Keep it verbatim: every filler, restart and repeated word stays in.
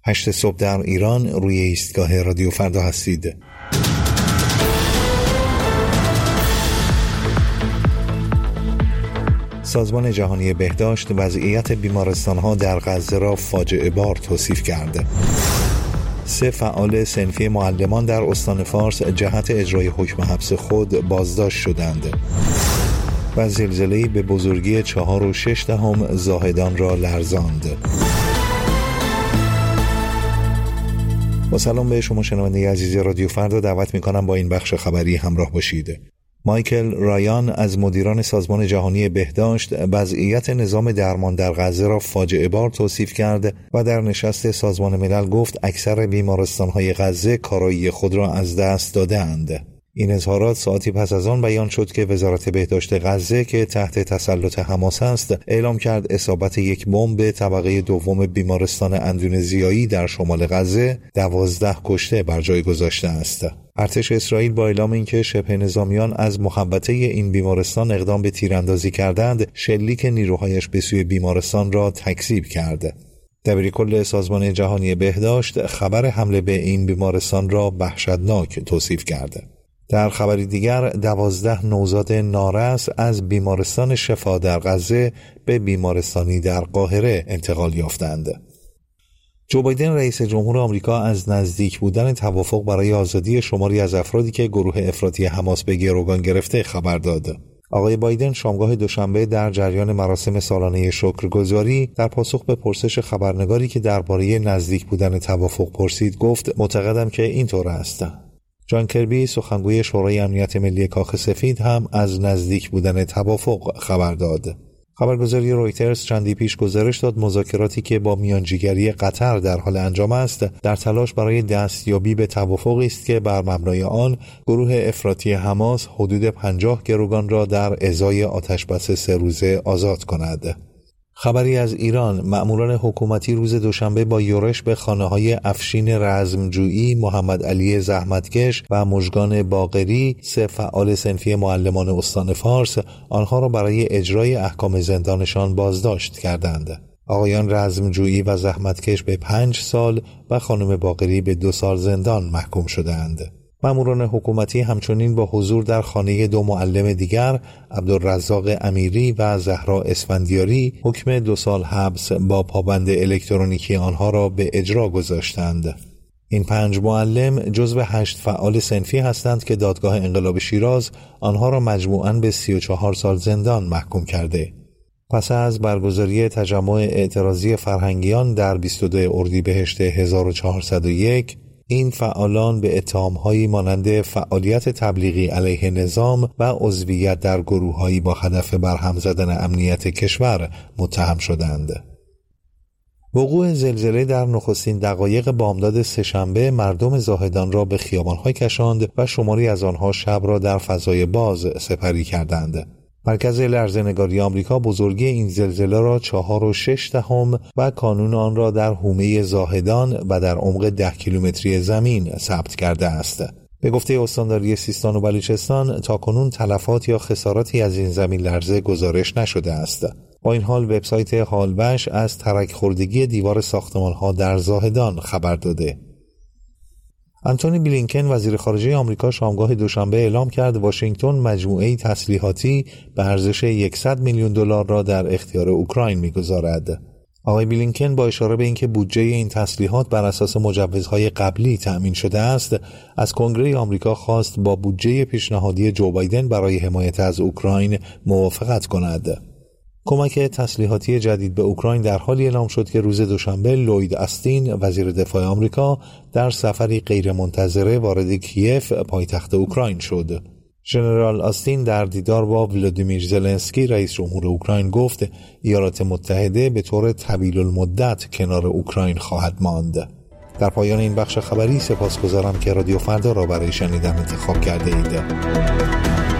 هشت صبح در ایران روی ایستگاه رادیو فردا هستید. سازمان جهانی بهداشت وضعیت بیمارستان‌ها در غزه را فاجعه بار توصیف کرده. سه فعال صنفی معلمان در استان فارس جهت اجرای حکم حبس خود بازداشت شدند. و زلزله‌ای به بزرگی چهار و شش دهم زاهدان را لرزاند. با سلام به شما شنونده عزیز رادیو فردا، دعوت می‌کنم با این بخش خبری همراه باشید. مایکل رایان از مدیران سازمان جهانی بهداشت وضعیت نظام درمان در غزه را فاجعه بار توصیف کرد و در نشست سازمان ملل گفت اکثر بیمارستان‌های غزه کارایی خود را از دست داده‌اند. این اظهارات ساعتی پس از آن بیان شد که وزارت بهداشت غزه که تحت تسلط حماس است اعلام کرد اصابت یک بمب به طبقه دوم بیمارستان اندونزیایی در شمال غزه دوازده کشته بر جای گذاشته است. ارتش اسرائیل با اعلام اینکه شبه نظامیان از محوطه این بیمارستان اقدام به تیراندازی کردند، شلیک نیروهایش به سوی بیمارستان را تکذیب کرد. دبیرکل سازمان جهانی بهداشت خبر حمله به این بیمارستان را وحشتناک توصیف کرده. در خبری دیگر، دوازده نوزاد نارس از بیمارستان شفا در غزه به بیمارستانی در قاهره انتقال یافتند. جو بایدن رئیس جمهور آمریکا از نزدیک بودن توافق برای آزادی شماری از افرادی که گروه افراطی حماس به گروگان گرفته خبر داد. آقای بایدن شامگاه دوشنبه در جریان مراسم سالانه شکرگزاری در پاسخ به پرسش خبرنگاری که درباره نزدیک بودن توافق پرسید گفت معتقدم که اینطور است. جان کربی سخنگوی شورای امنیت ملی کاخ سفید هم از نزدیک بودن توافق خبر داد. خبرگزاری رویترز چندی پیش گزارش داد مذاکراتی که با میانجیگری قطر در حال انجام است در تلاش برای دستیابی به توافقی است که بر مبنای آن گروه افراطی حماس حدود پنجاه گروگان را در ازای آتشبس سه روزه آزاد کند. خبری از ایران، مأموران حکومتی روز دوشنبه با یورش به خانه‌های افشین رزمجویی، محمد علی زحمتکش و مژگان باقری، سه فعال صنفی معلمان استان فارس، آنها را برای اجرای احکام زندانشان بازداشت کردند. آقایان رزمجویی و زحمتکش به پنج سال و خانم باقری به دو سال زندان محکوم شدند. مأموران حکومتی همچنین با حضور در خانه دو معلم دیگر، عبدالرزاق امیری و زهرا اسفندیاری، حکم دو سال حبس با پابند الکترونیکی آنها را به اجرا گذاشتند. این پنج معلم جزو هشت فعال صنفی هستند که دادگاه انقلاب شیراز آنها را مجموعاً به سی و چهار سال زندان محکوم کرده. پس از برگزاری تجمع اعتراضی فرهنگیان در بیست و دو اردیبهشت هزار و چهارصد و یک، این فعالان به اتهام‌هایی مانند فعالیت تبلیغی علیه نظام و عضویت در گروه‌هایی با هدف برهم زدن امنیت کشور متهم شدند. وقوع زلزله در نخستین دقایق بامداد سه‌شنبه مردم زاهدان را به خیابان‌ها کشاند و شماری از آنها شب را در فضای باز سپری کردند. مرکز لرزه‌نگاری آمریکا بزرگی این زلزله را چهار و شش دهم و کانون آن را در حومه زاهدان و در عمق ده کیلومتری زمین ثبت کرده است. به گفته استانداری سیستان و بلوچستان تاکنون تلفات یا خساراتی از این زمین لرزه گزارش نشده است. با این حال وبسایت حالبش از ترک خوردگی دیوار ساختمان‌ها در زاهدان خبر داده. آنتونی بلینکن وزیر خارجه آمریکا شامگاه دوشنبه اعلام کرد واشنگتن مجموعه‌ای تسلیحاتی به ارزش صد میلیون دلار را در اختیار اوکراین می‌گذارد. آقای بلینکن با اشاره به اینکه بودجه این تسلیحات بر اساس مجوزهای قبلی تأمین شده است، از کنگره آمریکا خواست با بودجه پیشنهادی جو بایدن برای حمایت از اوکراین موافقت کند. کمک تسلیحاتی جدید به اوکراین در حالی اعلام شد که روز دوشنبه لوید استین وزیر دفاع آمریکا در سفری غیرمنتظره وارد کیف پایتخت اوکراین شد. ژنرال آستین در دیدار با ولادیمیر زلنسکی رئیس جمهور اوکراین گفت ایالات متحده به طور طویل المدت کنار اوکراین خواهد ماند. در پایان این بخش خبری سپاسگزارم که رادیو فردا را برای شنیدن انتخاب کرده اید.